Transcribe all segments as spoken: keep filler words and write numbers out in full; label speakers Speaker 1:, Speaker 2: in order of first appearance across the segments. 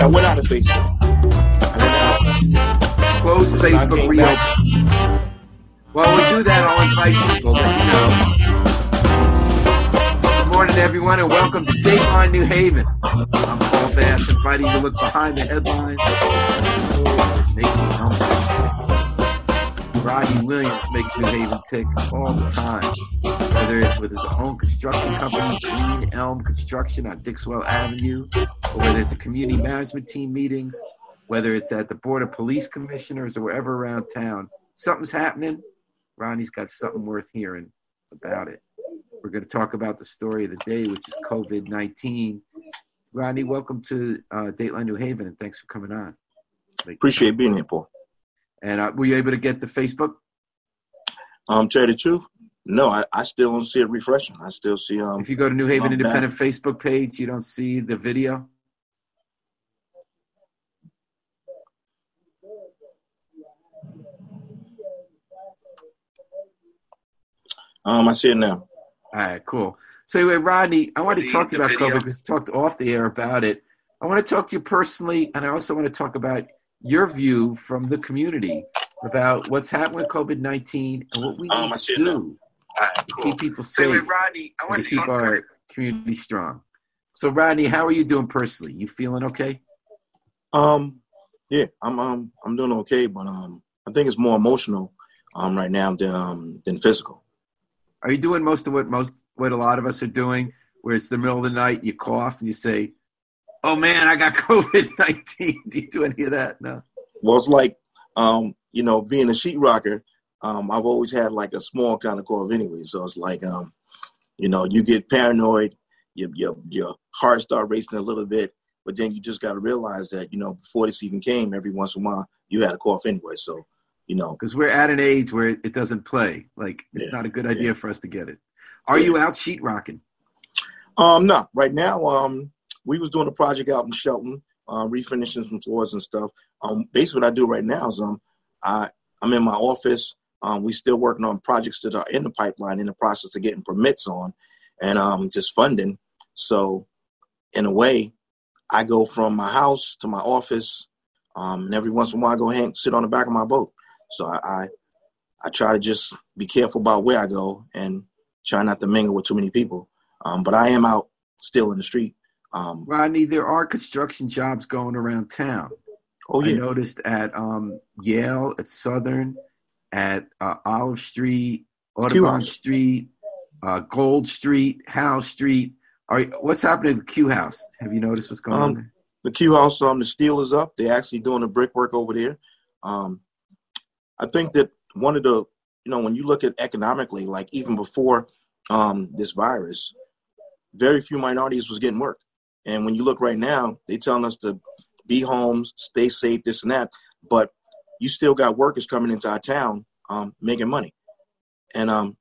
Speaker 1: Yeah, I went out of Facebook. I went out.
Speaker 2: Close Facebook, reopen. While we do that, I'll invite people that you know. Good morning, everyone, and welcome to Dateline New Haven. I'm Paul Bass, inviting you to look behind the headlines. Rodney Williams makes New Haven tick all the time, whether it's with his own construction company, Green Elm Construction on Dixwell Avenue, or whether it's a community management team meetings, whether it's at the Board of Police Commissioners or wherever around town. Something's happening. Rodney's got something worth hearing about it. We're going to talk about the story of the day, which is COVID nineteen. Rodney, welcome to uh, Dateline New Haven, and thanks for coming on.
Speaker 1: Appreciate being here, Paul.
Speaker 2: And uh, were you able to get the Facebook?
Speaker 1: Um, tell you the truth, no, I, I still don't see it refreshing. I still see um.
Speaker 2: If you go to New Haven Independent back. Facebook page, you don't see the video.
Speaker 1: Um, I see it now.
Speaker 2: All right, cool. So anyway, Rodney, I want to talk to you about video. COVID because we talked off the air about it. I want to talk to you personally, and I also want to talk about your view from the community about what's happening with COVID nineteen and what we need um, to do right, cool. to keep people safe so, Rodney, I want and to keep our about... community strong. So, Rodney, how are you doing personally? You feeling okay?
Speaker 1: Um, yeah, I'm um I'm doing okay, but um I think it's more emotional um right now than um than physical.
Speaker 2: Are you doing most of what most what a lot of us are doing, where it's the middle of the night, you cough and you say, "Oh man, I got COVID nineteen." Do you do any of that? No.
Speaker 1: Well, it's like, um, you know, being a sheetrocker, um, I've always had like a small kind of cough anyway. So it's like, um, you know, you get paranoid, your your your heart start racing a little bit, but then you just got to realize that, you know, before this even came, every once in a while you had a cough anyway. So, you know,
Speaker 2: because we're at an age where it doesn't play. Like it's yeah, not a good idea yeah. for us to get it. Are yeah. you out sheetrocking?
Speaker 1: Um, no, right now, um. We was doing a project out in Shelton, uh, refinishing some floors and stuff. Um, basically, what I do right now is um, I, I'm in my office. Um, we still working on projects that are in the pipeline, in the process of getting permits on, and um, just funding. So, in a way, I go from my house to my office, um, and every once in a while, I go hang, sit on the back of my boat. So I, I, I try to just be careful about where I go and try not to mingle with too many people. Um, but I am out still in the street. Um,
Speaker 2: Rodney, there are construction jobs going around town.
Speaker 1: Oh, yeah.
Speaker 2: I noticed at um, Yale, at Southern, at uh, Olive Street, Audubon Street, uh, Gold Street, Howe Street. Are what's happening at the Q House? Have you noticed what's going
Speaker 1: um,
Speaker 2: on there?
Speaker 1: The Q House, um, the steel is up. They're actually doing the brickwork over there. Um, I think that one of the, you know, when you look at economically, like even before um, this virus, very few minorities was getting work. And when you look right now, they telling us to be home, stay safe, this and that. But you still got workers coming into our town, um, making money. And um,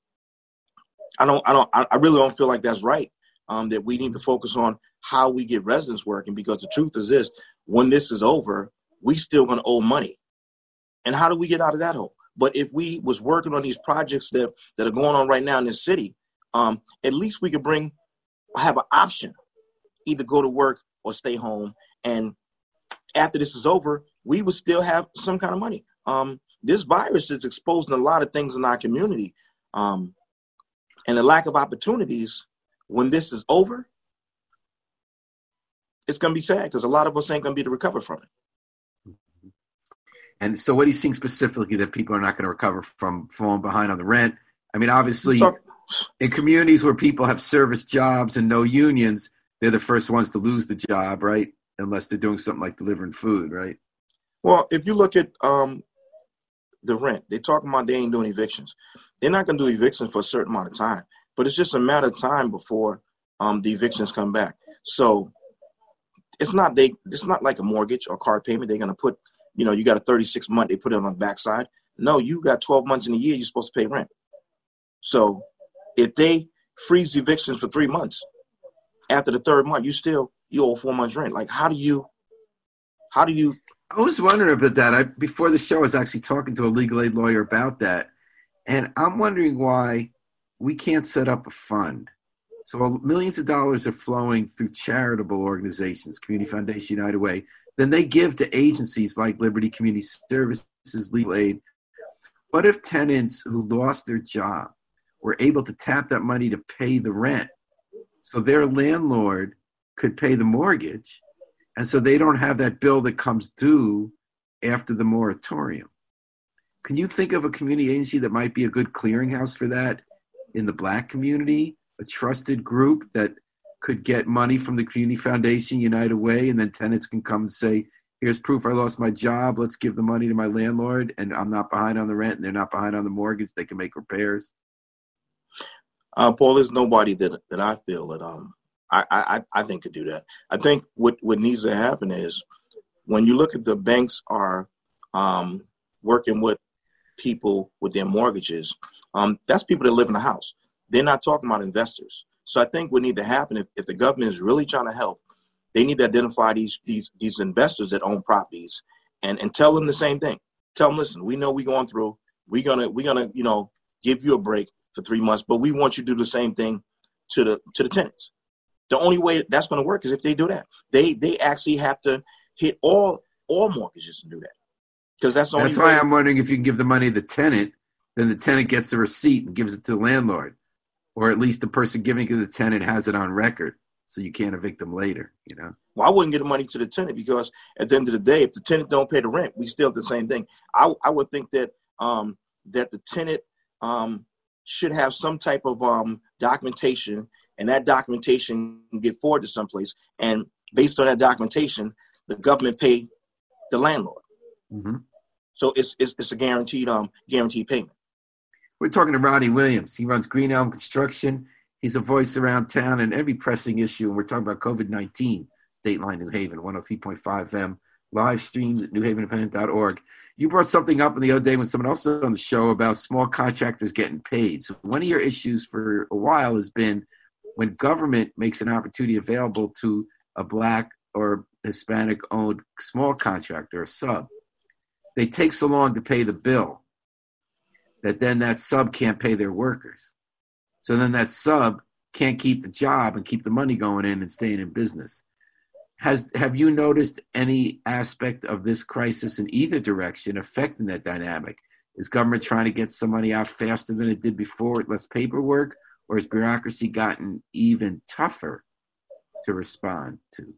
Speaker 1: I don't, I don't, I really don't feel like that's right. Um, that we need to focus on how we get residents working, because the truth is this: when this is over, we still gonna owe money. And how do we get out of that hole? But if we was working on these projects that that are going on right now in this city, um, at least we could bring, have an option. Either go to work or stay home. And after this is over, we will still have some kind of money. Um, this virus is exposing a lot of things in our community. Um, and the lack of opportunities, when this is over, it's going to be sad because a lot of us ain't going to be able to recover from it.
Speaker 2: And so what are you seeing specifically that people are not going to recover from falling behind on the rent? I mean, obviously, Talk- in communities where people have service jobs and no unions, they're the first ones to lose the job, right? Unless they're doing something like delivering food, right?
Speaker 1: Well, if you look at um, the rent, they're talking about they ain't doing evictions. They're not going to do evictions for a certain amount of time, but it's just a matter of time before um, the evictions come back. So it's not they. It's not like a mortgage or car payment. They're going to put, you know, you got a thirty-six month. They put it on the backside. No, you got twelve months in a year. You're supposed to pay rent. So if they freeze evictions for three months. After the third month, you still, you owe four months rent. Like, how do you, how do you?
Speaker 2: I was wondering about that. I, before the show, I was actually talking to a legal aid lawyer about that. And I'm wondering why we can't set up a fund. So millions of dollars are flowing through charitable organizations, Community Foundation, United Way, then they give to agencies like Liberty Community Services, Legal Aid. What if tenants who lost their job were able to tap that money to pay the rent so their landlord could pay the mortgage, and so they don't have that bill that comes due after the moratorium? Can you think of a community agency that might be a good clearinghouse for that in the Black community, a trusted group that could get money from the Community Foundation United Way, and then tenants can come and say, here's proof I lost my job, let's give the money to my landlord, and I'm not behind on the rent, and they're not behind on the mortgage, they can make repairs?
Speaker 1: Uh, Paul, there's nobody that that I feel that um I, I, I think could do that. I think what, what needs to happen is when you look at the banks are um, working with people with their mortgages, um, that's people that live in the house. They're not talking about investors. So I think what needs to happen, if, if the government is really trying to help, they need to identify these these these investors that own properties and, and tell them the same thing. Tell them, listen, we know we're going through. We're gonna we're gonna you know give you a break for three months, but we want you to do the same thing to the to the tenants. The only way that's going to work is if they do that. They they actually have to hit all all mortgages and do that, because that's the only.
Speaker 2: That's why
Speaker 1: way.
Speaker 2: I'm wondering if you can give the money to the tenant, then the tenant gets the receipt and gives it to the landlord. Or at least the person giving it to the tenant has it on record, so you can't evict them later, you know?
Speaker 1: Well, I wouldn't give the money to the tenant, because at the end of the day, if the tenant don't pay the rent, we still have the same thing. I, I would think that um, that the tenant um, should have some type of um, documentation, and that documentation can get forwarded to someplace. And based on that documentation, the government pay the landlord.
Speaker 2: Mm-hmm.
Speaker 1: So it's, it's it's a guaranteed um guaranteed payment.
Speaker 2: We're talking to Ronnie Williams. He runs Green Elm Construction. He's a voice around town in every pressing issue. And we're talking about COVID nineteen, Dateline New Haven, one oh three point five F M, live streams at new haven independent dot org. You brought something up the other day when someone else was on the show about small contractors getting paid. So one of your issues for a while has been when government makes an opportunity available to a Black or Hispanic-owned small contractor, a sub, they take so long to pay the bill that then that sub can't pay their workers. So then that sub can't keep the job and keep the money going in and staying in business. Has have you noticed any aspect of this crisis in either direction affecting that dynamic? Is government trying to get some money out faster than it did before, less paperwork, or has bureaucracy gotten even tougher to respond to?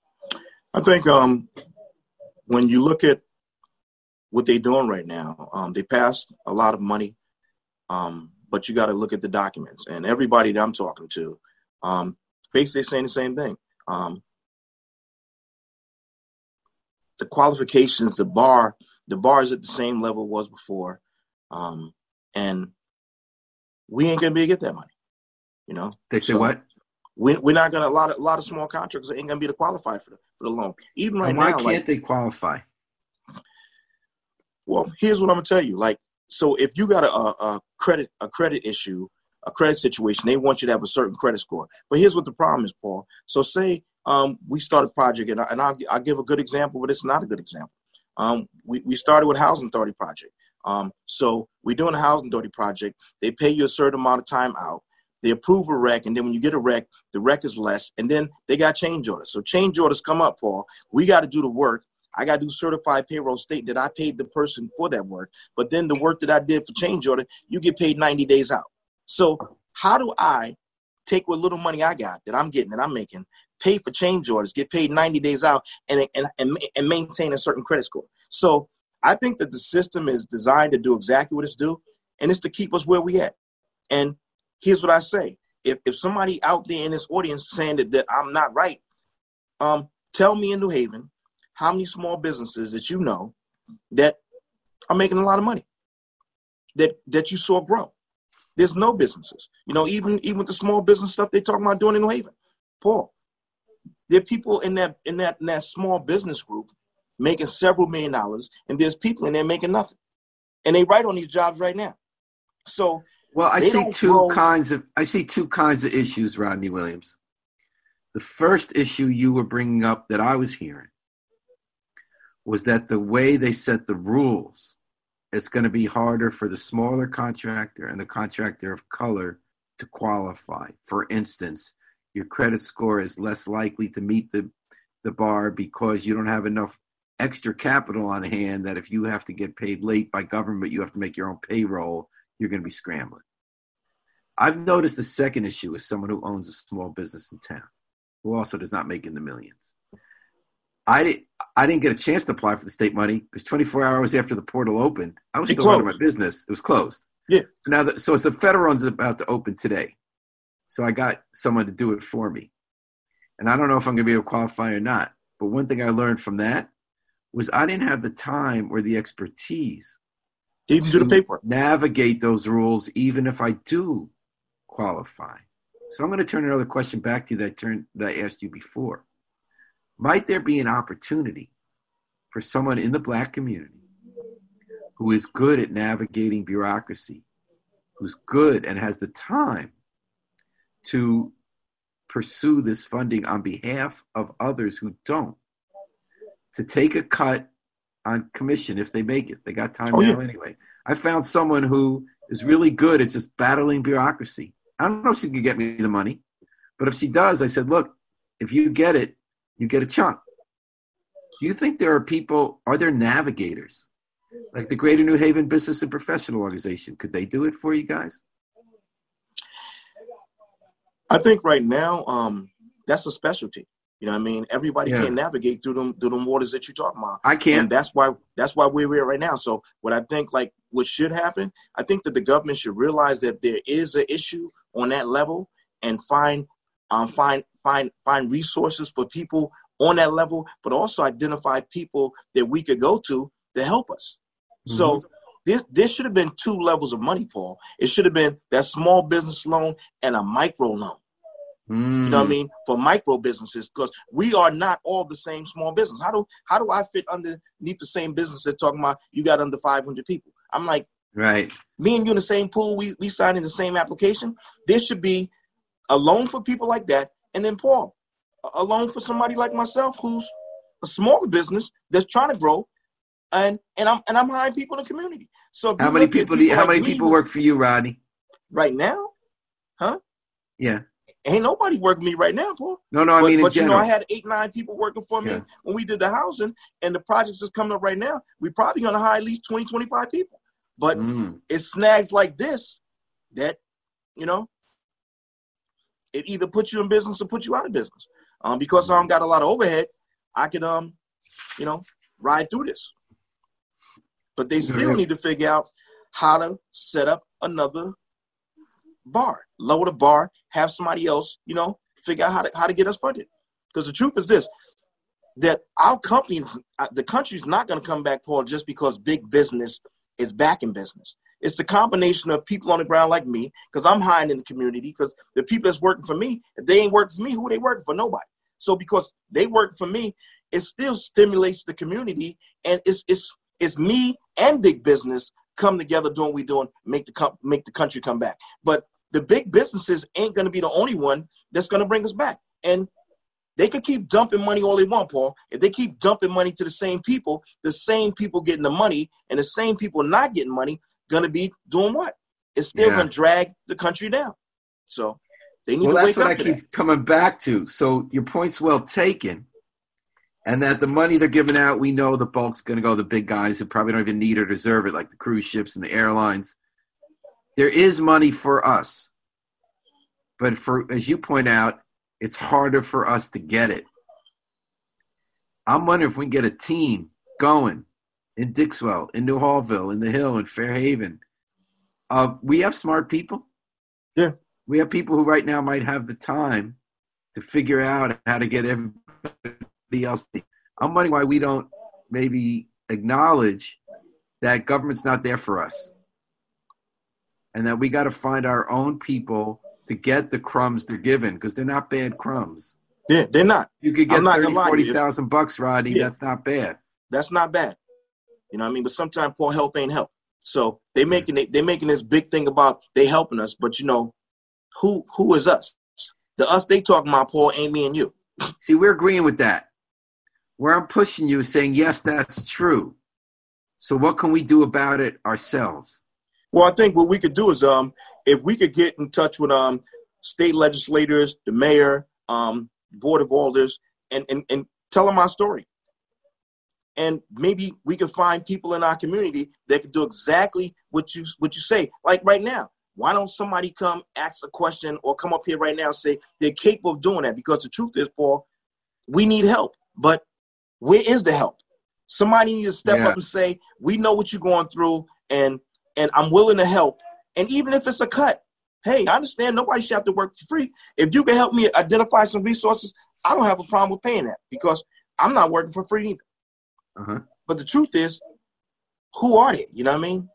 Speaker 1: I think um, when you look at what they're doing right now, um, they passed a lot of money, um, but you got to look at the documents. And everybody that I'm talking to, um, basically saying the same thing. Um, the qualifications, the bar, the bar is at the same level it was before, um, and we ain't gonna be able to get that money. You know,
Speaker 2: they say
Speaker 1: so
Speaker 2: what?
Speaker 1: We, we're not gonna. A lot of a lot of small contractors ain't gonna be able to qualify for the for the loan. Even right
Speaker 2: and why
Speaker 1: now,
Speaker 2: can't
Speaker 1: like,
Speaker 2: they qualify?
Speaker 1: Well, here's what I'm gonna tell you. Like, so if you got a, a credit a credit issue, a credit situation, they want you to have a certain credit score. But here's what the problem is, Paul. So say um, we start a project, and, I, and I'll, I'll give a good example, but it's not a good example. Um, we, we started with Housing Authority project. Um, so we're doing a Housing Authority project. They pay you a certain amount of time out. They approve a rec, and then when you get a rec, the rec is less, and then they got change orders. So change orders come up, Paul. We got to do the work. I got to do certified payroll state that I paid the person for that work. But then the work that I did for change order, you get paid ninety days out. So how do I take what little money I got that I'm getting, that I'm making, pay for change orders, get paid ninety days out, and, and, and, and maintain a certain credit score? So I think that the system is designed to do exactly what it's due, and it's to keep us where we at. And here's what I say. If if somebody out there in this audience saying that, that I'm not right, um, tell me in New Haven how many small businesses that you know that are making a lot of money, that that you saw grow. There's no businesses. You know, even even with the small business stuff they talking about doing in New Haven. Paul, there are people in that in that in that small business group making several million dollars, and there's people in there making nothing. And they write on these jobs right now. So
Speaker 2: well, I see two
Speaker 1: grow.
Speaker 2: kinds of I see two kinds of issues, Rodney Williams. The first issue you were bringing up that I was hearing was that the way they set the rules, it's going to be harder for the smaller contractor and the contractor of color to qualify. For instance, your credit score is less likely to meet the, the bar because you don't have enough extra capital on hand that if you have to get paid late by government, you have to make your own payroll, you're going to be scrambling. I've noticed the second issue is someone who owns a small business in town, who also does not make in the millions. I, did, I didn't get a chance to apply for the state money because twenty-four hours after the portal opened, I was
Speaker 1: It
Speaker 2: still
Speaker 1: closed.
Speaker 2: running my business. It was closed.
Speaker 1: Yeah.
Speaker 2: So now, the, so it's the federal one's about to open today. So I got someone to do it for me. And I don't know if I'm going to be able to qualify or not. But one thing I learned from that was I didn't have the time or the expertise
Speaker 1: to even do the paperwork.
Speaker 2: Navigate those rules, even if I do qualify. So I'm going to turn another question back to you that I, turned, that I asked you before. Might there be an opportunity for someone in the Black community who is good at navigating bureaucracy, who's good and has the time to pursue this funding on behalf of others who don't, to take a cut on commission if they make it? They got time
Speaker 1: Oh,
Speaker 2: now
Speaker 1: yeah.
Speaker 2: anyway. I found someone who is really good at just battling bureaucracy. I don't know if she can get me the money, but if she does, I said, look, if you get it, you get a chunk. Do you think there are people, are there navigators? Like the Greater New Haven Business and Professional Organization, could they do it for you guys?
Speaker 1: I think right now, um, that's a specialty. You know what I mean? Everybody
Speaker 2: Yeah.
Speaker 1: can't navigate through them through them waters that you're talking about.
Speaker 2: I can't.
Speaker 1: And that's why that's why we're here right now. So what I think, like, what should happen, I think that the government should realize that there is an issue on that level and find um find find find resources for people on that level, but also identify people that we could go to to help us.
Speaker 2: Mm-hmm.
Speaker 1: So this this should have been two levels of money, Paul. It should have been that small business loan and a micro loan.
Speaker 2: Mm.
Speaker 1: You know what I mean? For micro businesses, because we are not all the same small business. How do how do I fit underneath the same business that's talking about you got under five hundred people? I'm like,
Speaker 2: Right.
Speaker 1: me and you in the same pool, we we signed in the same application. There should be a loan for people like that, and then Paul, a, a loan for somebody like myself who's a smaller business that's trying to grow, and and I'm and I'm hiring people in the community. So if
Speaker 2: How
Speaker 1: you
Speaker 2: many
Speaker 1: look at
Speaker 2: people do you, how
Speaker 1: like
Speaker 2: many
Speaker 1: me
Speaker 2: people work for you, Rodney?
Speaker 1: right now? Huh?
Speaker 2: Yeah.
Speaker 1: Ain't nobody working me right now, Paul.
Speaker 2: No, no, I
Speaker 1: but,
Speaker 2: mean in
Speaker 1: but you know,
Speaker 2: general.
Speaker 1: I had eight, nine people working for me
Speaker 2: Yeah.
Speaker 1: when we did the housing, and the projects that's coming up right now, we're probably going to hire at least twenty, twenty-five people. But
Speaker 2: Mm.
Speaker 1: it's snags like this that, you know, it either puts you in business or puts you out of business. Um, because I don't got a lot of overhead, I can, um, you know, ride through this. But they still
Speaker 2: Yeah.
Speaker 1: need to figure out how to set up another bar, lower the bar, have somebody else, you know, figure out how to how to get us funded. Because the truth is this, that our companies, the country's not going to come back, Paul, just because big business is back in business. It's the combination of people on the ground like me, because I'm hiring in the community, because the people that's working for me, if they ain't working for me, who they working for? Nobody. So because they work for me, it still stimulates the community, and it's it's it's me and big business come together doing what we're doing, make the co- make the country come back. But the big businesses ain't going to be the only one that's going to bring us back. And they could keep dumping money all they want, Paul. If they keep dumping money to the same people, the same people getting the money and the same people not getting money going to be doing what? It's still
Speaker 2: Yeah.
Speaker 1: going to drag the country down. So they need
Speaker 2: Well,
Speaker 1: to
Speaker 2: that's
Speaker 1: wake
Speaker 2: what
Speaker 1: up
Speaker 2: I
Speaker 1: to
Speaker 2: keep
Speaker 1: that.
Speaker 2: coming back to. So your point's well taken. And that the money they're giving out, we know the bulk's going to go to the big guys who probably don't even need or deserve it, like the cruise ships and the airlines. There is money for us. But for, as you point out, it's harder for us to get it. I'm wondering if we can get a team going in Dixwell, in New Hallville, in the Hill, in Fairhaven. Uh, we have smart people.
Speaker 1: Yeah.
Speaker 2: We have people who right now might have the time to figure out how to get everybody else. I'm wondering why we don't maybe acknowledge that government's not there for us and that we got to find our own people to get the crumbs they're given, because they're not bad crumbs.
Speaker 1: Yeah, they're not.
Speaker 2: You could get
Speaker 1: I'm not
Speaker 2: thirty,
Speaker 1: gonna lie to
Speaker 2: forty
Speaker 1: you.
Speaker 2: thousand bucks, Rodney.
Speaker 1: Yeah.
Speaker 2: That's not bad.
Speaker 1: That's not bad. You know what I mean? But sometimes, Paul, help ain't help. So they making it, they're making this big thing about they helping us, but you know, who who is us? The us they talking about, Paul, ain't me and you.
Speaker 2: See, we're agreeing with that. Where I'm pushing you is saying, yes, that's true. So what can we do about it ourselves?
Speaker 1: Well, I think what we could do is um if we could get in touch with um state legislators, the mayor, um, board of alders, and and and tell them my story. And maybe we can find people in our community that can do exactly what you what you say. Like right now, why don't somebody come ask a question or come up here right now and say they're capable of doing that? Because the truth is, Paul, we need help. But where is the help? Somebody needs to step
Speaker 2: Yeah.
Speaker 1: up and say, we know what you're going through, and and I'm willing to help. And even if it's a cut, hey, I understand nobody should have to work for free. If you can help me identify some resources, I don't have a problem with paying that because I'm not working for free either.
Speaker 2: Uh-huh.
Speaker 1: But the truth is, who are they? You know what I mean?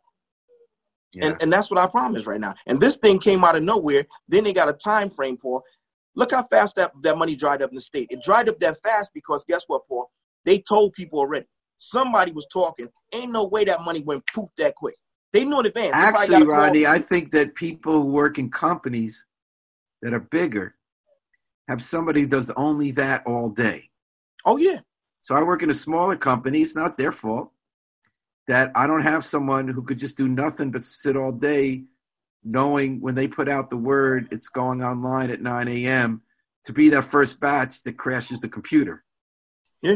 Speaker 2: Yeah.
Speaker 1: And and that's what our problem is right now. And this thing came out of nowhere. Then they got a time frame, Paul. Look how fast that, that money dried up in the state. It dried up that fast because guess what, Paul? They told people already. Somebody was talking. Ain't no way that money went poof that quick. They knew in advance.
Speaker 2: Actually, Rodney, I think that people who work in companies that are bigger have somebody who does only that all day.
Speaker 1: Oh, yeah.
Speaker 2: So I work in a smaller company. It's not their fault that I don't have someone who could just do nothing but sit all day knowing when they put out the word it's going online at nine a.m. to be that first batch that crashes the computer.
Speaker 1: Yeah.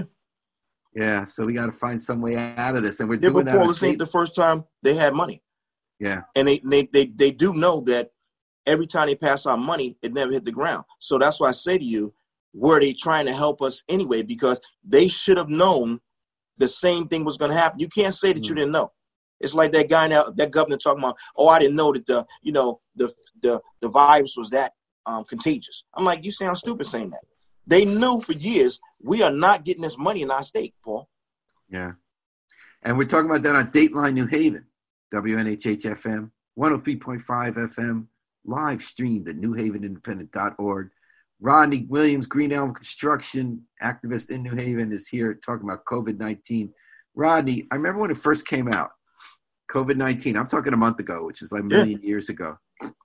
Speaker 2: Yeah, so we got to find some way out of this. And we're
Speaker 1: yeah,
Speaker 2: doing
Speaker 1: but
Speaker 2: that.
Speaker 1: Paul, this ain't the first time they had money.
Speaker 2: Yeah.
Speaker 1: And they, they, they, they do know that every time they pass out money, it never hit the ground. So that's why I say to you, were they trying to help us anyway? Because they should have known the same thing was going to happen. You can't say that mm. you didn't know. It's like that guy now, that governor talking about, oh, I didn't know that the, you know, the the the virus was that um, contagious. I'm like, you sound stupid saying that. They knew for years we are not getting this money in our state, Paul.
Speaker 2: Yeah. And we're talking about that on Dateline New Haven, W N H H F M, one oh three point five F M, live streamed at new haven independent dot org. Rodney Williams, Green Elm Construction activist in New Haven, is here talking about COVID nineteen. Rodney, I remember when it first came out, COVID nineteen. I'm talking a month ago, which is like a million yeah. years ago.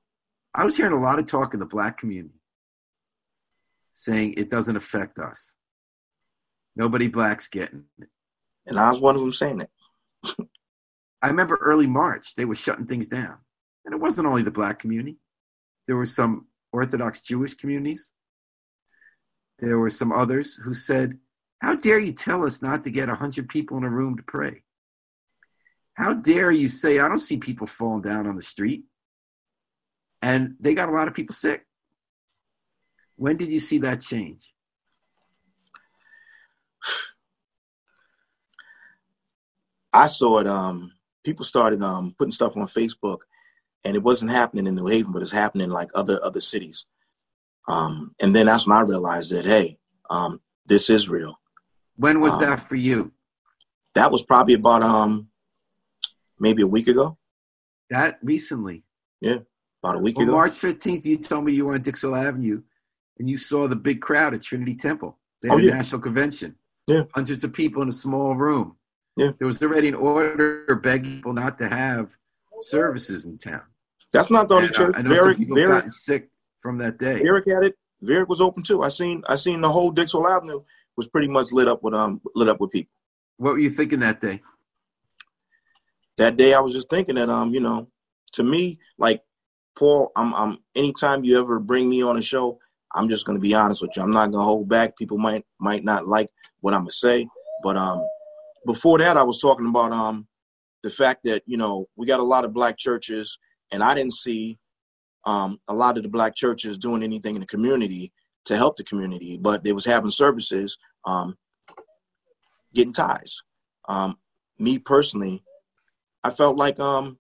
Speaker 2: I was hearing a lot of talk in the black community saying it doesn't affect us. Nobody black's getting it.
Speaker 1: And I was one of them saying that.
Speaker 2: I remember early March, they were shutting things down. And it wasn't only the black community. There were some Orthodox Jewish communities. There were some others who said, how dare you tell us not to get one hundred people in a room to pray? How dare you say, I don't see people falling down on the street? And they got a lot of people sick. When did you see that change?
Speaker 1: I saw it. Um, people started um, putting stuff on Facebook, and it wasn't happening in New Haven, but it's happening in like other other cities. Um, and then that's when I realized that, hey, um, this is real.
Speaker 2: When was
Speaker 1: um,
Speaker 2: that for you?
Speaker 1: That was probably about um, maybe a week ago.
Speaker 2: That recently?
Speaker 1: Yeah, about a week
Speaker 2: well,
Speaker 1: ago.
Speaker 2: March fifteenth, you told me you were on Dixwell Avenue, and you saw the big crowd at Trinity Temple. They had
Speaker 1: oh,
Speaker 2: a
Speaker 1: yeah.
Speaker 2: national convention.
Speaker 1: Yeah.
Speaker 2: Hundreds of people in a small room.
Speaker 1: Yeah.
Speaker 2: There was already an order begging people not to have services in town.
Speaker 1: That's not the only
Speaker 2: and,
Speaker 1: church.
Speaker 2: Uh, I know
Speaker 1: Varick,
Speaker 2: some people
Speaker 1: Varick,
Speaker 2: gotten sick from that day.
Speaker 1: Varick had it. Varick was open too. I seen I seen the whole Dixwell Avenue was pretty much lit up with um lit up with people.
Speaker 2: What were you thinking that day?
Speaker 1: That day I was just thinking that um, you know, to me, like Paul, I'm I'm anytime you ever bring me on a show, I'm just gonna be honest with you. I'm not gonna hold back. People might might not like what I'm gonna say, but um before that I was talking about um the fact that, you know, we got a lot of black churches, and I didn't see um a lot of the black churches doing anything in the community to help the community, but they was having services, um getting ties. Um me personally, I felt like um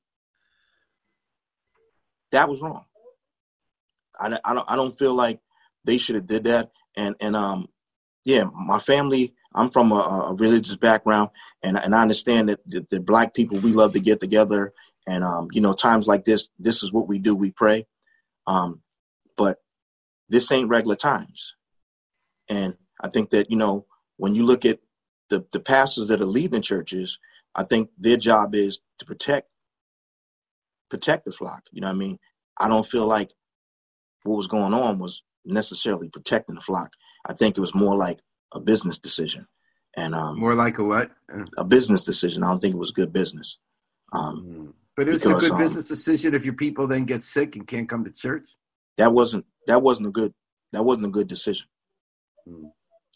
Speaker 1: that was wrong. I, I don't I don't feel like they should have did that. And and um yeah, my family, I'm from a, a religious background, and and I understand that the, the black people, we love to get together, and um you know, times like this, this is what we do, we pray. Um but this ain't regular times. And I think that, you know, when you look at the the pastors that are leading churches, I think their job is to protect, protect the flock. You know what I mean? I don't feel like what was going on was necessarily protecting the flock. I think it was more like a business decision. And um,
Speaker 2: more like a what?
Speaker 1: A business decision. I don't think it was good business. Um,
Speaker 2: mm. But it's a good um, business decision if your people then get sick and can't come to church.
Speaker 1: That wasn't that wasn't a good that wasn't a good decision. Mm.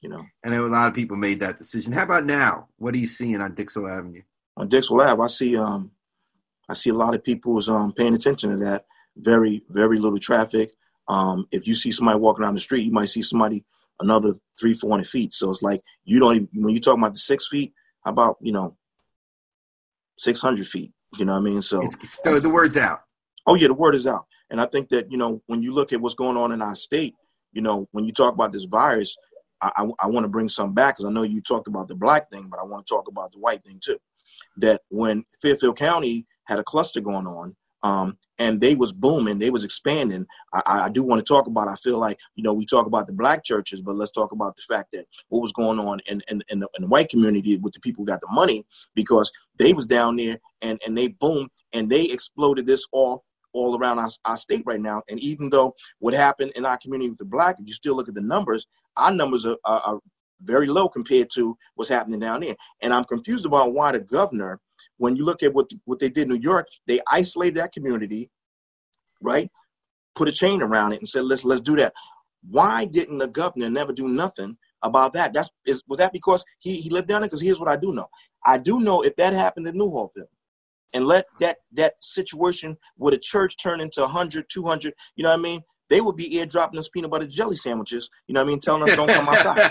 Speaker 1: You know,
Speaker 2: and a lot of people made that decision. How about now? What are you seeing on Dixwell Avenue?
Speaker 1: On Dixwell Ave, I see um, I see a lot of people is um paying attention to that. Very, very little traffic. Um, if you see somebody walking down the street, you might see somebody another three, four hundred feet. So it's like you don't even, when you talk about the six feet, how about you know six hundred feet? You know what I mean? So,
Speaker 2: it's, so the word's out.
Speaker 1: Oh yeah, the word is out, and I think that you know when you look at what's going on in our state, you know when you talk about this virus, I, I, I want to bring some back because I know you talked about the black thing, but I want to talk about the white thing too. That when Fairfield County had a cluster going on, um, and they was booming, they was expanding. I, I do want to talk about. I feel like you know we talk about the black churches, but let's talk about the fact that what was going on in in, in, the, in the white community with the people who got the money because they was down there and and they boomed and they exploded this all. all around our, our state right now. And even though what happened in our community with the black, if you still look at the numbers, our numbers are, are, are very low compared to what's happening down there. And I'm confused about why the governor, when you look at what, what they did in New York, they isolated that community, right? Put a chain around it and said, let's, let's do that. Why didn't the governor never do nothing about that? That's is, was that because he, he lived down there? Because here's what I do know. I do know if that happened in New Hallville, and let that that situation where the church turn into one hundred, two hundred, you know what I mean? They would be airdropping us peanut butter jelly sandwiches, you know what I mean? Telling us don't come outside.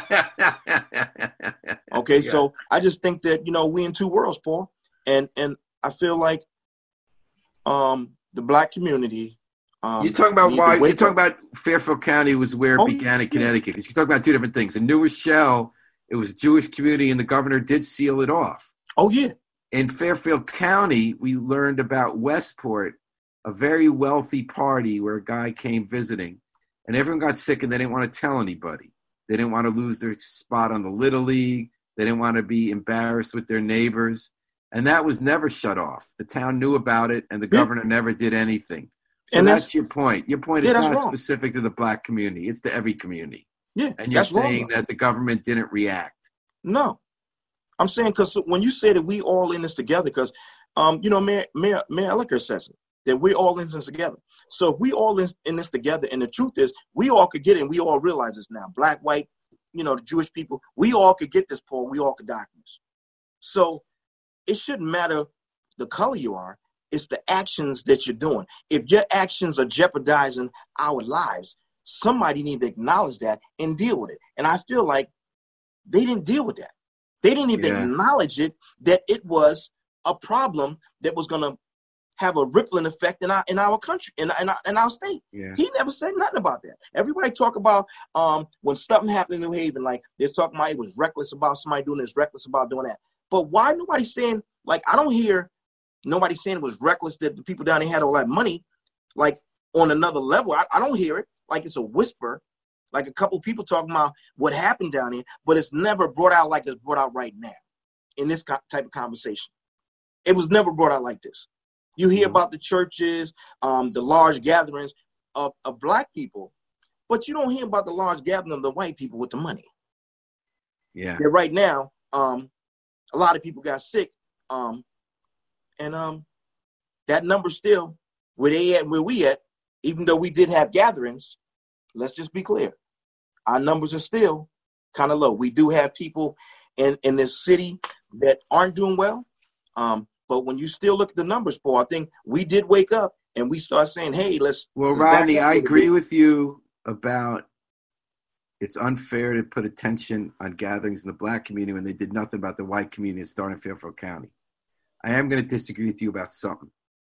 Speaker 1: Okay, yeah. So I just think that, you know, we in two worlds, Paul. And and I feel like um, the black community. Um,
Speaker 2: you're talking about why, you're talking about Fairfield County was where it
Speaker 1: oh,
Speaker 2: began in
Speaker 1: yeah.
Speaker 2: Connecticut. Because you're talking about two different things. In New Rochelle, it was a Jewish community and the governor did seal it off.
Speaker 1: Oh, yeah.
Speaker 2: In Fairfield County, we learned about Westport, a very wealthy party where a guy came visiting, and everyone got sick and they didn't want to tell anybody. They didn't want to lose their spot on the Little League. They didn't want to be embarrassed with their neighbors. And that was never shut off. The town knew about it, and the yeah. governor never did anything. So and that's, that's your point. Your point is yeah, not wrong. Specific to the black community. It's to every community.
Speaker 1: Yeah,
Speaker 2: and you're
Speaker 1: that's
Speaker 2: saying
Speaker 1: wrong,
Speaker 2: that the government didn't react.
Speaker 1: No. I'm saying because when you say that we all in this together, because, um, you know, Mayor, Mayor, Mayor Elicker says it, that we're all in this together. So if we all in, in this together, and the truth is we all could get it, and we all realize this now, black, white, you know, the Jewish people, we all could get this, Paul. We all could die from this. So it shouldn't matter the color you are. It's the actions that you're doing. If your actions are jeopardizing our lives, somebody need to acknowledge that and deal with it. And I feel like they didn't deal with that. They didn't even yeah. acknowledge it, that it was a problem that was going to have a rippling effect in our in our country, in, in, our, in our state.
Speaker 2: Yeah.
Speaker 1: He never said nothing about that. Everybody talk about um, when something happened in New Haven, like they're talking about it was reckless about somebody doing this, reckless about doing that. But why nobody saying, like, I don't hear nobody saying it was reckless that the people down there had all that money, like on another level. I, I don't hear it. Like it's a whisper. Like a couple people talking about what happened down here, but it's never brought out like it's brought out right now in this co- type of conversation. It was never brought out like this. You hear mm-hmm. about the churches, um, the large gatherings of, of black people, but you don't hear about the large gathering of the white people with the money.
Speaker 2: Yeah.
Speaker 1: That right now, um, a lot of people got sick, um, and um, that number still where they at, where we at, even though we did have gatherings. Let's just be clear. Our numbers are still kind of low. We do have people in, in this city that aren't doing well. Um, but when you still look at the numbers, Paul, I think we did wake up and we start saying, hey, let's.
Speaker 2: Well,
Speaker 1: let's
Speaker 2: Rodney, I agree with you about it's unfair to put attention on gatherings in the black community when they did nothing about the white community in Starr and Fairfield County. I am going to disagree with you about something.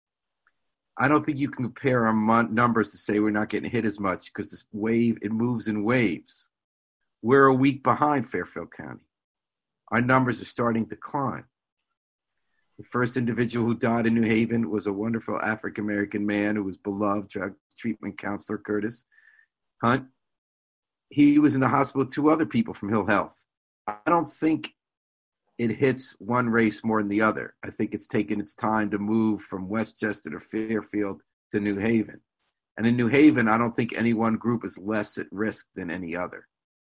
Speaker 2: I don't think you can compare our mon- numbers to say we're not getting hit as much because this wave, it moves in waves. We're a week behind Fairfield County. Our numbers are starting to climb. The first individual who died in New Haven was a wonderful African-American man who was beloved, drug treatment counselor Curtis Hunt. He was in the hospital with two other people from Hill Health. I don't think it hits one race more than the other. I think it's taken its time to move from Westchester to Fairfield to New Haven. And in New Haven, I don't think any one group is less at risk than any other.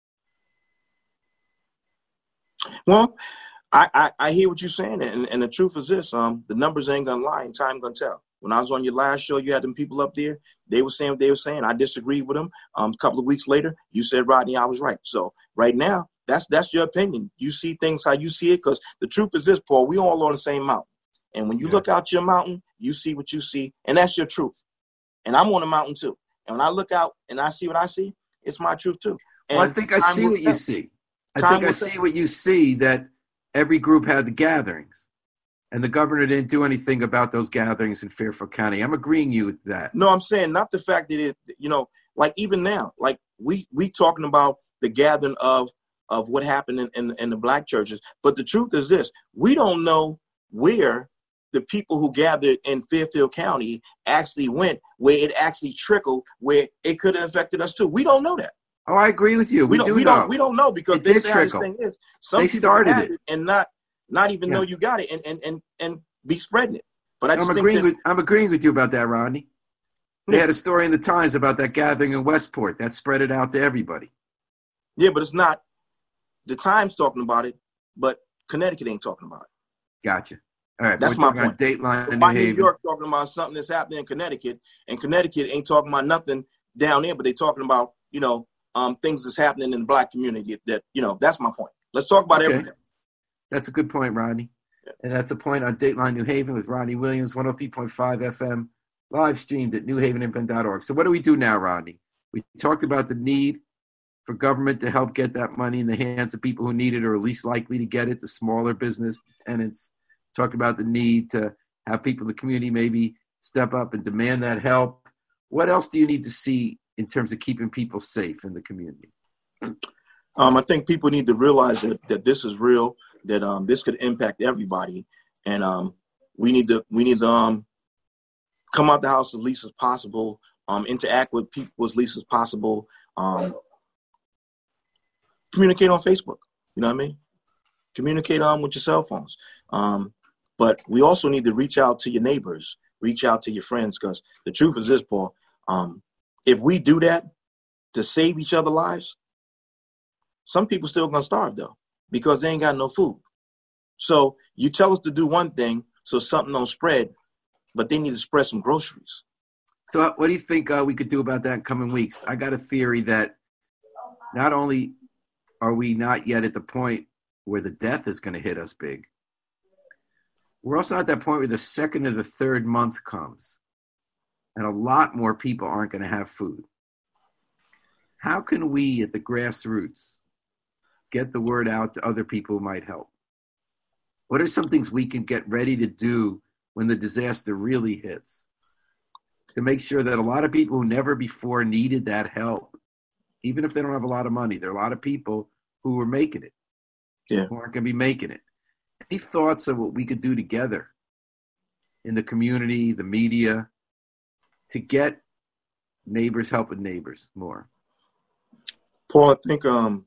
Speaker 1: Well, I, I, I hear what you're saying. And, and the truth is this, um, the numbers ain't going to lie and time going to tell. When I was on your last show, you had them people up there. They were saying what they were saying. I disagreed with them. Um, a couple of weeks later, you said, Rodney, I was right. So right now, that's that's your opinion. You see things how you see it, because the truth is this, Paul. We all on the same mountain, and when you
Speaker 2: Yeah.
Speaker 1: look out your mountain, you see what you see, and that's your truth. And I'm on a mountain too, and when I look out and I see what I see, it's my truth too. And
Speaker 2: Well, I think I
Speaker 1: time
Speaker 2: see
Speaker 1: will
Speaker 2: what you
Speaker 1: tell.
Speaker 2: see. I
Speaker 1: Time
Speaker 2: think I
Speaker 1: will
Speaker 2: see
Speaker 1: tell.
Speaker 2: what you see, that every group had the gatherings, and the governor didn't do anything about those gatherings in Fairfield County. I'm agreeing you with that.
Speaker 1: No, I'm saying not the fact that it, you know, like even now, like we we talking about the gathering of of what happened in, in, in the black churches. But the truth is this, we don't know where the people who gathered in Fairfield County actually went, where it actually trickled, where it could have affected us too. We don't know that.
Speaker 2: Oh, I agree with you. We,
Speaker 1: We don't
Speaker 2: do
Speaker 1: we
Speaker 2: know.
Speaker 1: don't we don't know, because
Speaker 2: It
Speaker 1: they
Speaker 2: did
Speaker 1: say how this
Speaker 2: trickle.
Speaker 1: thing is. Some
Speaker 2: They
Speaker 1: people
Speaker 2: started
Speaker 1: have
Speaker 2: it.
Speaker 1: it and not not even
Speaker 2: Yeah.
Speaker 1: know you got it, and and and, and be spreading it. But I just
Speaker 2: I'm
Speaker 1: think
Speaker 2: agreeing
Speaker 1: that
Speaker 2: with I'm agreeing with you about that, Rodney. They
Speaker 1: Yeah.
Speaker 2: had a story in the Times about that gathering in Westport. That spread it out to everybody.
Speaker 1: yeah, but it's not the Times talking about it, but Connecticut ain't talking about it.
Speaker 2: Gotcha. All right,
Speaker 1: That's
Speaker 2: we're
Speaker 1: my
Speaker 2: talking about
Speaker 1: point.
Speaker 2: Dateline in New
Speaker 1: Why New
Speaker 2: Haven.
Speaker 1: York talking about something that's happening in Connecticut, and Connecticut ain't talking about nothing down there, but they talking about, you know, um, things that's happening in the black community. That, you know, that's my point. Let's talk about
Speaker 2: Okay.
Speaker 1: everything.
Speaker 2: That's a good point, Rodney. And that's a point on Dateline New Haven with Rodney Williams, one oh three point five F M, live streamed at new haven imprint dot org. So what do we do now, Rodney? We talked about the need for government to help get that money in the hands of people who need it or are least likely to get it, the smaller business tenants. Talked about the need to have people in the community maybe step up and demand that help. What else do you need to see in terms of keeping people safe in the community?
Speaker 1: Um, I think people need to realize that, that this is real, that um, this could impact everybody, and um, we need to we need to um, come out the house as least as possible, um, interact with people as least as possible, um, communicate on Facebook. You know what I mean? Communicate um, with your cell phones. Um, but we also need to reach out to your neighbors, reach out to your friends, because the truth is this, Paul. Um, if we do that to save each other's lives, some people still gonna starve though, because they ain't got no food. So you tell us to do one thing so something don't spread, but they need to spread some groceries.
Speaker 2: So what do you think uh, we could do about that in coming weeks? I got a theory that not only are we not yet at the point where the death is going to hit us big, we're also at that point where the second or the third month comes and a lot more people aren't going to have food. How can we at the grassroots get the word out to other people who might help? What are some things we can get ready to do when the disaster really hits to make sure that a lot of people who never before needed that help, even if they don't have a lot of money, there are a lot of people who are making it,
Speaker 1: Yeah.
Speaker 2: who aren't going to be making it. Any thoughts of what we could do together in the community, the media, to get neighbors helping neighbors more?
Speaker 1: Paul, I think um,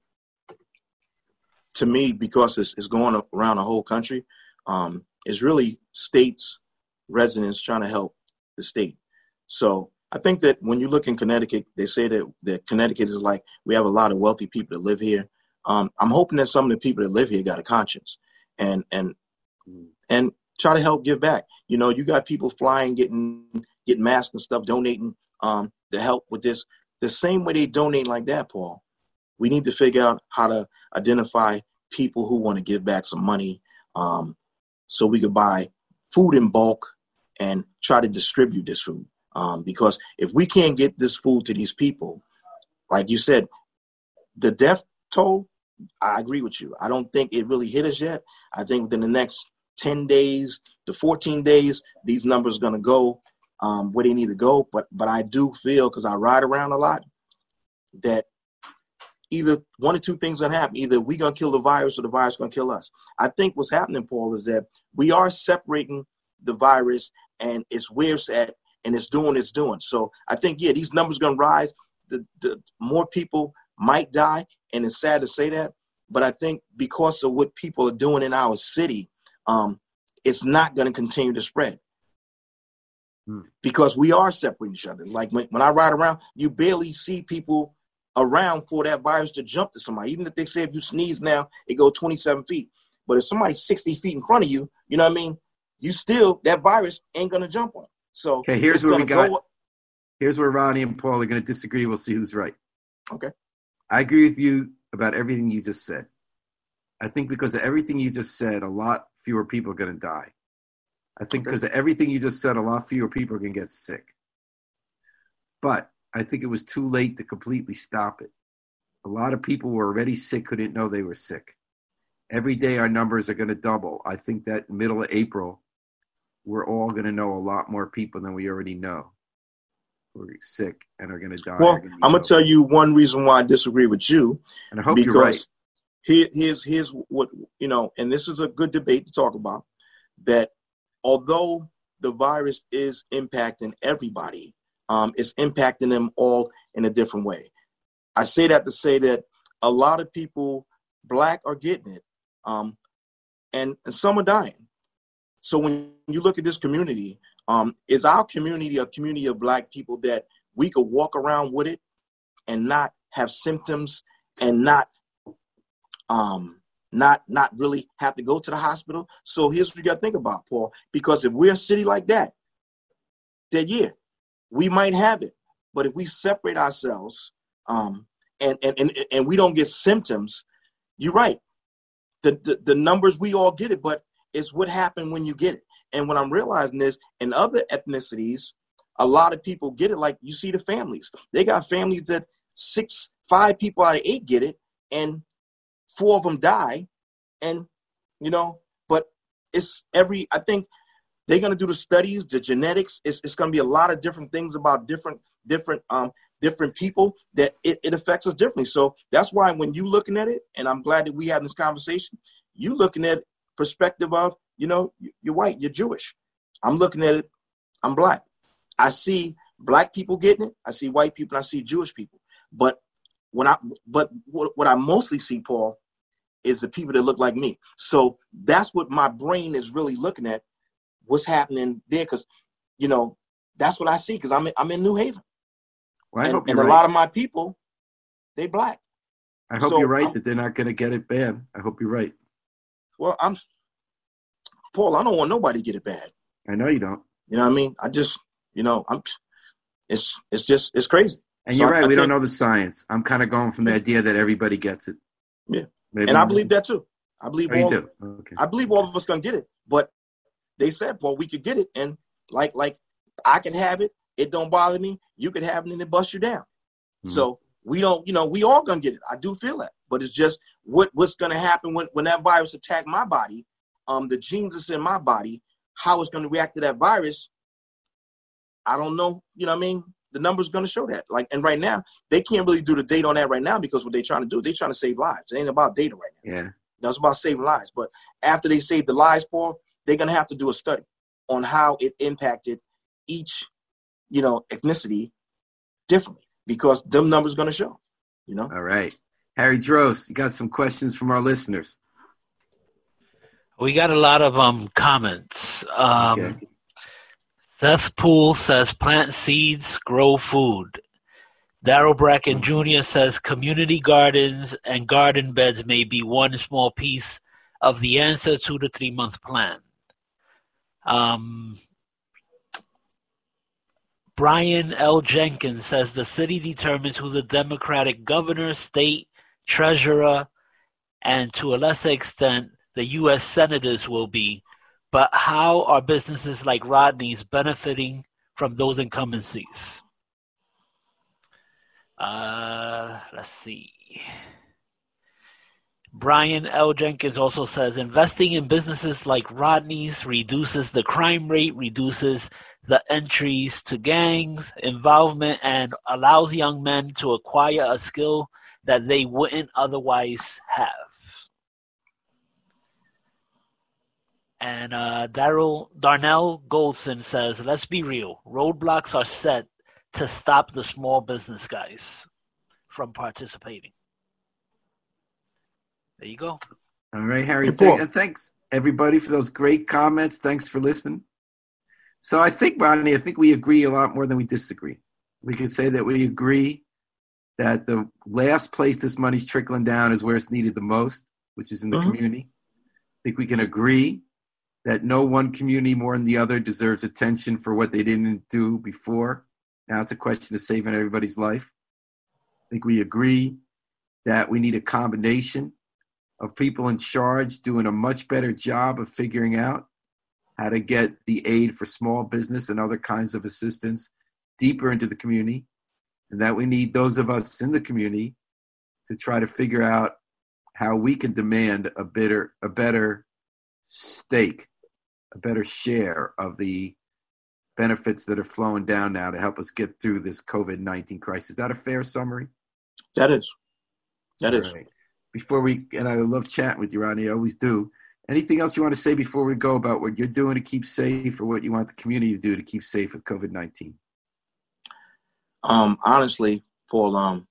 Speaker 1: to me, because it's, it's going around the whole country, um, it's really states, residents trying to help the state. So I think that when you look in Connecticut, they say that, that Connecticut is like, we have a lot of wealthy people that live here. Um, I'm hoping that some of the people that live here got a conscience and and and try to help give back. You know, you got people flying, getting getting masks and stuff, donating um, to help with this. The same way they donate like that, Paul, we need to figure out how to identify people who want to give back some money um, so we could buy food in bulk and try to distribute this food. Um, because if we can't get this food to these people, like you said, the death toll, I agree with you. I don't think it really hit us yet. I think within the next ten days to fourteen days, these numbers are going to go um, where they need to go. But but I do feel, because I ride around a lot, that either one or two things going to happen. Either we're going to kill the virus or the virus going to kill us. I think what's happening, Paul, is that we are separating the virus, and it's where it's at, and it's doing what it's doing. So I think, yeah, these numbers are going to rise. The, the more people might die, and it's sad to say that, but I think because of what people are doing in our city, um, it's not going to continue to spread. Hmm. Because we are separating each other. Like when, when I ride around, you barely see people around for that virus to jump to somebody. Even if they say if you sneeze now, it goes twenty-seven feet. But if somebody's sixty feet in front of you, you know what I mean? You still, that virus ain't going to jump on. So
Speaker 2: okay, here's where we got,
Speaker 1: go,
Speaker 2: here's where Ronnie and Paul are going to disagree. We'll see who's right.
Speaker 1: Okay.
Speaker 2: I agree with you about everything you just said. I think because of everything you just said, a lot fewer people are going to die. I think because of everything you just said, a lot fewer people are going to get sick. But I think it was too late to completely stop it. A lot of people were already sick, who didn't know they were sick. Every day our numbers are going to double. I think that middle of April, we're all going to know a lot more people than we already know who are sick and are going to die.
Speaker 1: Well, I'm going to tell you one reason why I disagree with you.
Speaker 2: And I hope you're right.
Speaker 1: Here, here's, here's what, you know, and this is a good debate to talk about, that although the virus is impacting everybody, um, it's impacting them all in a different way. I say that to say that a lot of people, Black, are getting it, um, and, and some are dying. So when you look at this community, um, is our community a community of Black people that we could walk around with it and not have symptoms and not um, not not really have to go to the hospital? So here's what you got to think about, Paul, because if we're a city like that, then yeah, we might have it. But if we separate ourselves um, and, and, and, and we don't get symptoms, you're right. The, the, the numbers, we all get it, but it's what happened when you get it. And what I'm realizing is in other ethnicities, a lot of people get it. Like you see the families. They got families that six, five people out of eight get it, and four of them die. And, you know, but it's every, I think they're going to do the studies, the genetics. It's, it's going to be a lot of different things about different, different, um, different people that it, it affects us differently. So that's why when you looking at it, and I'm glad that we had this conversation, you looking at perspective of, you know, you're white, you're Jewish. I'm looking at it, I'm Black. I see Black people getting it. I see white people, and I see Jewish people. But when I, but what, what I mostly see, Paul, is the people that look like me. So that's what my brain is really looking at, what's happening there, because, you know, that's what I see, because I'm in, I'm in New Haven.
Speaker 2: Well, I
Speaker 1: and
Speaker 2: hope you're
Speaker 1: and
Speaker 2: right.
Speaker 1: A lot of my people, they Black.
Speaker 2: I hope
Speaker 1: so
Speaker 2: you're right
Speaker 1: I'm,
Speaker 2: that they're not going to get it bad. I hope you're right.
Speaker 1: Well, I'm, Paul, I don't want nobody to get it bad.
Speaker 2: I know you don't.
Speaker 1: You know what I mean? I just, you know, I'm, it's, it's just, it's crazy.
Speaker 2: And
Speaker 1: so
Speaker 2: you're right.
Speaker 1: I, I
Speaker 2: we
Speaker 1: think,
Speaker 2: don't know the science. I'm kind of going from the idea that everybody gets it.
Speaker 1: Yeah.
Speaker 2: Maybe
Speaker 1: and I believe that too. I believe
Speaker 2: oh,
Speaker 1: all,
Speaker 2: you do? Okay.
Speaker 1: I believe all of us gonna get it, but they said, well, we could get it. And like, like I can have it. It don't bother me. You could have it and it bust you down. Mm-hmm. So we don't, you know, we all gonna get it. I do feel that, but it's just what, what's going to happen when, when that virus attack my body, um, the genes that's in my body, how it's going to react to that virus. I don't know. You know what I mean? The number's going to show that. Like, and right now they can't really do the data on that right now, because what they're trying to do, they're trying to save lives. It ain't about data right now.
Speaker 2: Yeah.
Speaker 1: No, it's about saving lives. But after they save the lives, Paul, they're going to have to do a study on how it impacted each, you know, ethnicity differently, because them numbers going to show, you know?
Speaker 2: All right. Harry Drost, you got some questions from our listeners.
Speaker 3: We got a lot of um comments. Um,
Speaker 2: okay.
Speaker 3: Seth Poole says plant seeds, grow food. Daryl Bracken Junior says community gardens and garden beds may be one small piece of the answer to the three-month plan. Um, Brian L. Jenkins says the city determines who the Democratic governor, state treasurer, and to a lesser extent, the U S senators will be. But how are businesses like Rodney's benefiting from those incumbencies? Uh, let's see. Brian L. Jenkins also says investing in businesses like Rodney's reduces the crime rate, reduces the entries to gangs, involvement, and allows young men to acquire a skill that they wouldn't otherwise have. And uh, Daryl Darnell Goldson says, let's be real. Roadblocks are set to stop the small business guys from participating. There you go.
Speaker 2: All right, Harry.
Speaker 1: Hey,
Speaker 2: th- and thanks, everybody, for those great comments. Thanks for listening. So I think, Bonnie, I think we agree a lot more than we disagree. We can say that we agree that the last place this money's trickling down is where it's needed the most, which is in the mm-hmm. community. I think we can agree that no one community more than the other deserves attention for what they didn't do before. Now it's a question of saving everybody's life. I think we agree that we need a combination of people in charge doing a much better job of figuring out how to get the aid for small business and other kinds of assistance deeper into the community, and that we need those of us in the community to try to figure out how we can demand a better, a better stake, a better share of the benefits that are flowing down now to help us get through this COVID nineteen crisis. Is that a fair summary?
Speaker 1: That is. That
Speaker 2: All
Speaker 1: is.
Speaker 2: Right. Before we, and I love chatting with you, Rodney, I always do. Anything else you want to say before we go about what you're doing to keep safe or what you want the community to do to keep safe with COVID nineteen?
Speaker 1: Um, honestly, Paul, um,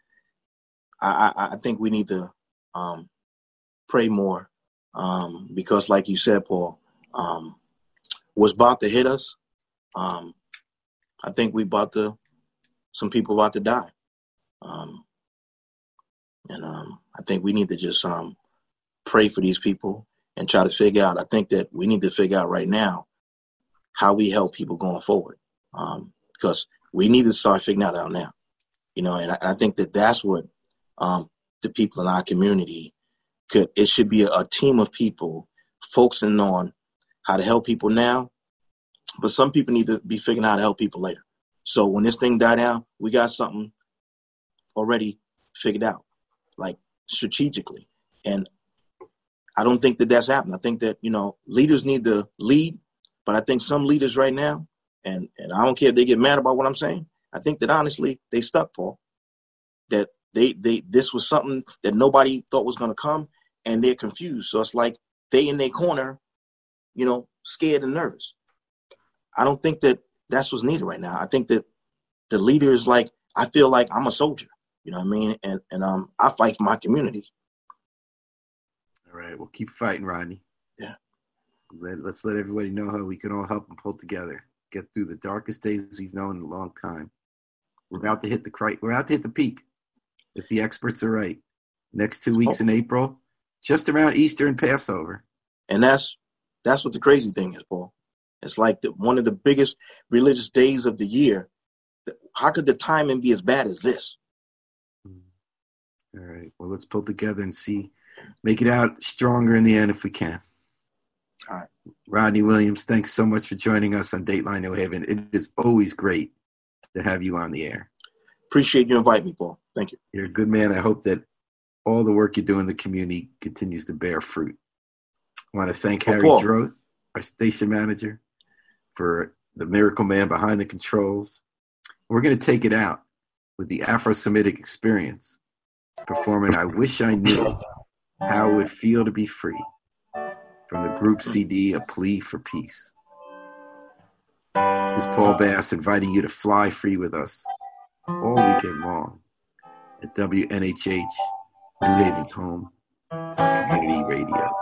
Speaker 1: I, I, I think we need to um, pray more um, because, like you said, Paul, um, what's about to hit us, um, I think we about to, some people about to die. Um, and um, I think we need to just um, pray for these people and try to figure out, I think that we need to figure out right now how we help people going forward. Um, because we need to start figuring that out now, you know, and I, I think that that's what um, the people in our community could, it should be a, a team of people focusing on how to help people now, but some people need to be figuring out how to help people later. So when this thing die down, we got something already figured out, like strategically. And I don't think that that's happening. I think that, you know, leaders need to lead, but I think some leaders right now, and, and I don't care if they get mad about what I'm saying, I think that honestly, they stuck, Paul, that they, they, this was something that nobody thought was going to come, and they're confused. So it's like they in their corner, you know, scared and nervous. I don't think that that's what's needed right now. I think that the leader is like, I feel like I'm a soldier, you know what I mean? And, and um, I fight for my community.
Speaker 2: All right, we'll keep fighting, Rodney.
Speaker 1: Yeah.
Speaker 2: Let, let's let everybody know how we can all help and pull together, get through the darkest days we've known in a long time. We're about to hit the cri- we're about to hit the peak, if the experts are right. Next two weeks oh. in April, just around Easter and Passover.
Speaker 1: And that's that's what the crazy thing is, Paul. It's like the, one of the biggest religious days of the year. How could the timing be as bad as this?
Speaker 2: All right. Well, let's pull together and see, make it out stronger in the end if we can.
Speaker 1: All right.
Speaker 2: Rodney Williams, thanks so much for joining us on Dateline New Haven. It is always great to have you on the air.
Speaker 1: Appreciate you inviting me, Paul. Thank you.
Speaker 2: You're a good man. I hope that all the work you do in the community continues to bear fruit. I want to thank Harry
Speaker 1: Paul.
Speaker 2: Droth, our station manager, for the miracle man behind the controls. We're going to take it out with the Afro-Semitic Experience, performing I Wish I Knew How It Would Feel to Be Free, from the group C D, A Plea for Peace. This is Paul Bass inviting you to fly free with us all weekend long at W N H H, New Haven's home, community radio.